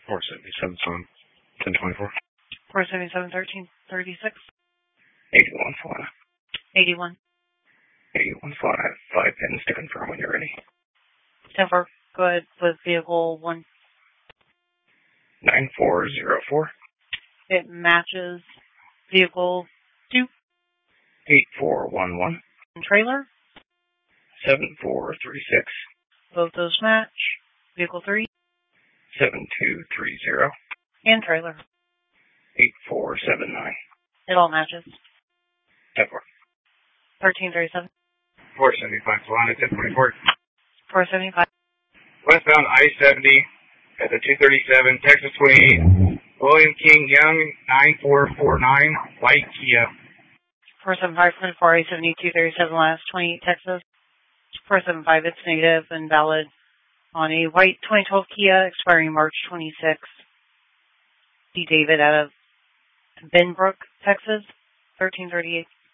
477 on 1024. 477 1336. 81 Solana. 81. 81 Solana. I have 5 pins to confirm when you're ready. 10-4. Go ahead with vehicle 1. 9404. It matches vehicle 2. 8411. Trailer. 7436. Both those match. Vehicle 3. 7230. And trailer. 8479. It all matches. 10-4. 1337. 475 Solana, 1024. 475. Westbound I-70 at the 237, Texas 28. William King Young, 9449, white Kia. 475 for I-70 237 last 28 Texas. 475. It's negative and valid on a white 2012 Kia expiring March 26. D. David out of Benbrook, Texas. 1338.